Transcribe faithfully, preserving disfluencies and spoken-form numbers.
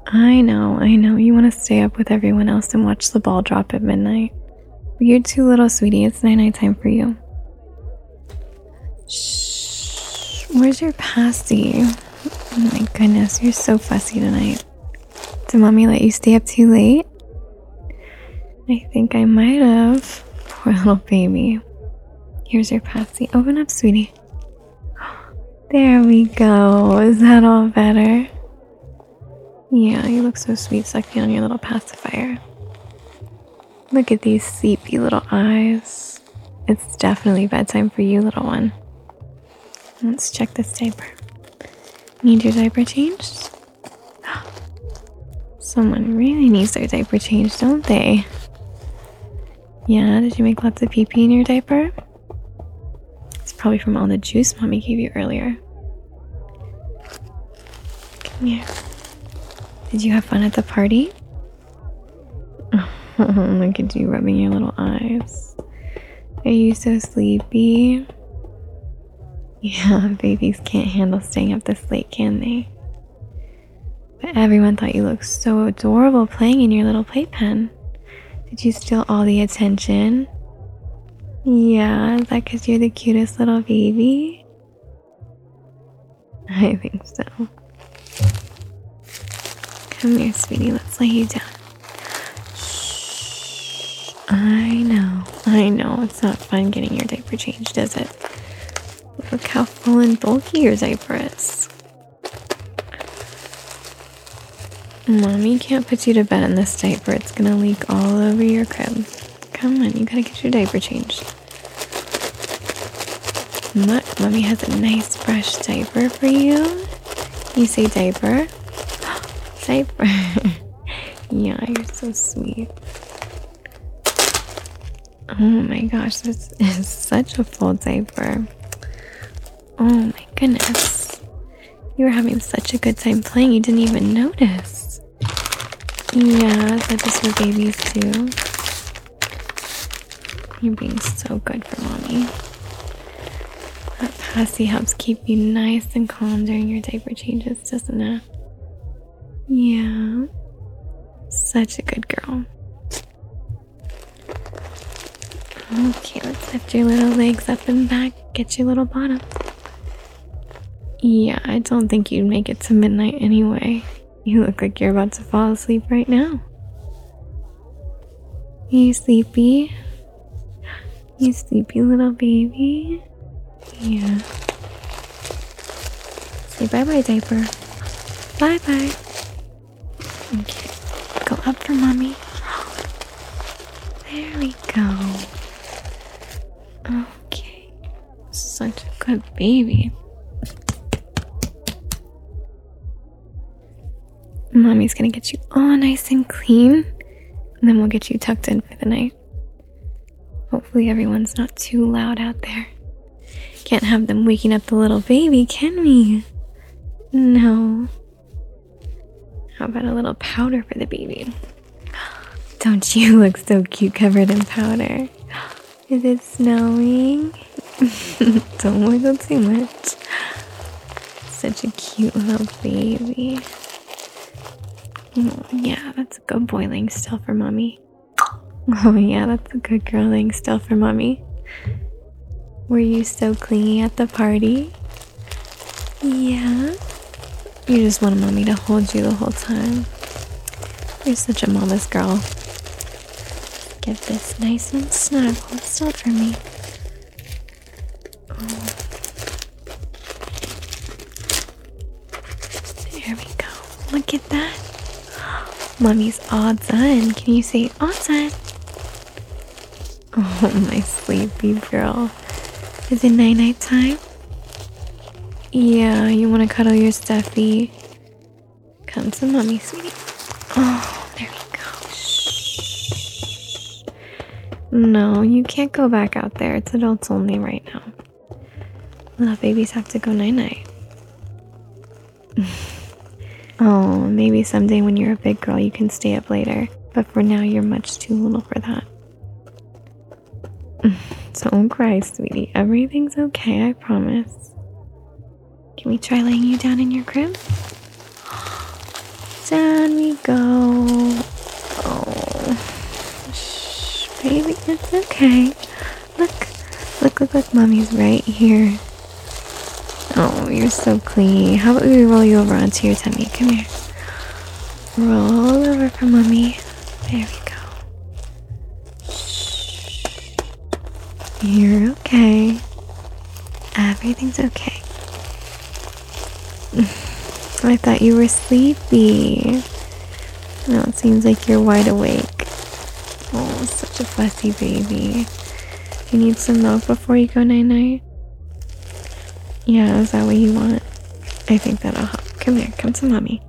I know, I know. You want to stay up with everyone else and watch the ball drop at midnight. But you're too little, sweetie. It's night-night time for you. Shh. Where's your passy? Oh my goodness, you're so fussy tonight. Did mommy let you stay up too late? I think I might have. Poor little baby. Here's your passy. Open up, sweetie. There we go. Is that all better? Yeah, you look so sweet sucking on your little pacifier. Look at these sleepy little eyes. It's definitely bedtime for you, little one. Let's check this diaper. Need your diaper changed? Someone really needs their diaper changed, don't they? Yeah, did you make lots of pee-pee in your diaper? It's probably from all the juice mommy gave you earlier. Come here. Did you have fun at the party? Oh, look at you rubbing your little eyes. Are you so sleepy? Yeah, babies can't handle staying up this late, can they? But everyone thought you looked so adorable playing in your little playpen. Did you steal all the attention? Yeah, is that because you're the cutest little baby? I think so. Come here, sweetie, let's lay you down. Shh. I know, I know, it's not fun getting your diaper changed, is it? Look how full and bulky your diaper is. Mommy can't put you to bed in this diaper. It's gonna leak all over your crib. Come on, you gotta get your diaper changed. Look, mommy has a nice fresh diaper for you. You say diaper? Diaper. Yeah, you're so sweet. Oh my gosh, this is such a full diaper. Oh my goodness. You were having such a good time playing, you didn't even notice. Yeah, is that just for babies too? You're being so good for mommy. That passy helps keep you nice and calm during your diaper changes, doesn't it? Yeah. Such a good girl. Okay, let's lift your little legs up and back. Get your little bottom. Yeah, I don't think you'd make it to midnight anyway. You look like you're about to fall asleep right now. You sleepy? You sleepy little baby? Yeah. Say bye-bye, diaper. Bye-bye. Okay, go up for mommy. There we go. Okay. Such a good baby. Mommy's gonna get you all nice and clean, and then we'll get you tucked in for the night. Hopefully everyone's not too loud out there. Can't have them waking up the little baby, can we? No. How about a little powder for the baby? Don't you look so cute covered in powder? Is it snowing? Don't wiggle too much. Such a cute little baby. Oh, yeah, that's a good boy laying still for mommy. Oh yeah, that's a good girl laying still for mommy. Were you so clingy at the party? Yeah. You just wanted mommy to hold you the whole time. You're such a mama's girl. Get this nice and snug. Hold still for me. Oh. There we go. Look at that. Mommy's all done. Can you say all done? Oh, my sleepy girl. Is it night-night time? Yeah, you want to cuddle your stuffy? Come to mommy, sweetie. Oh, there we go. Shh. No, you can't go back out there. It's adults only right now. Little babies have to go night-night. Oh, maybe someday when you're a big girl you can stay up later. But for now, you're much too little for that. Don't cry, sweetie. Everything's okay, I promise. Can we try laying you down in your crib? Down we you go. Oh, shh, baby, it's okay. Look, look, look, look, mommy's right here. Oh, you're so clean. How about we roll you over onto your tummy? Come here. Roll over for mommy. There we go. Shh. You're okay. Everything's okay. I thought you were sleepy. Now it seems like you're wide awake. Oh, such a fussy baby. You need some milk before you go night-night? Yeah, is that what you want? I think that'll help. Come here, come to mommy.